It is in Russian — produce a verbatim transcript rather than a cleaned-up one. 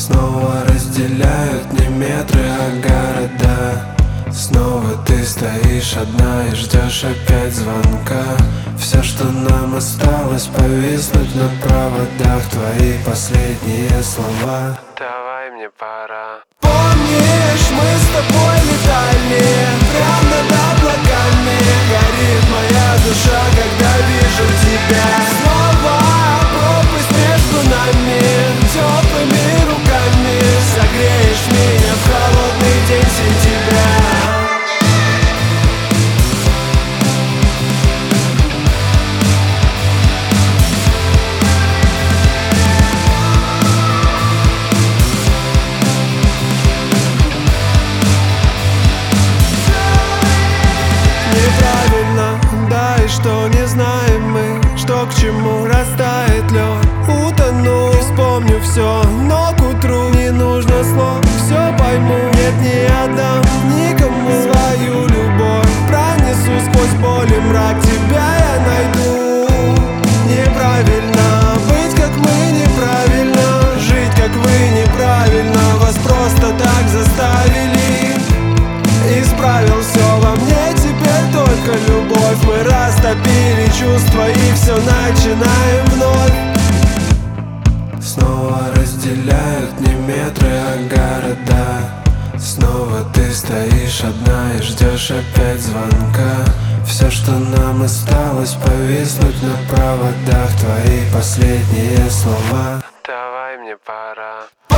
Снова разделяют не метры, а города. Снова ты стоишь одна и ждешь опять звонка. Все, что нам осталось, повиснуть на проводах. Твои последние слова: давай, мне пора. Помнишь, мы с тобой летали прямо над облаками. Горит моя душа, когда вижу тебя. Снова пропасть между нами. Теплыми руками согреешь меня в холодный день сентября. Неправильно, да и что не знаем мы, что к чему растает лед. Утону, вспомню все, но к утру не нужно слов. Все пойму, нет, не отдам никому свою любовь. Пронесу сквозь боль и мрак, тебя я найду. Неправильно быть, как мы, неправильно жить, как вы, неправильно. Вас просто так заставили. Исправил все во мне, теперь только любовь. Мы растопили чувства и все начинаем вновь. Снова разделяют не метры, а города. Снова ты стоишь одна и ждешь опять звонка. Все, что нам осталось, повиснуть на проводах. Твои последние слова: давай, мне пора.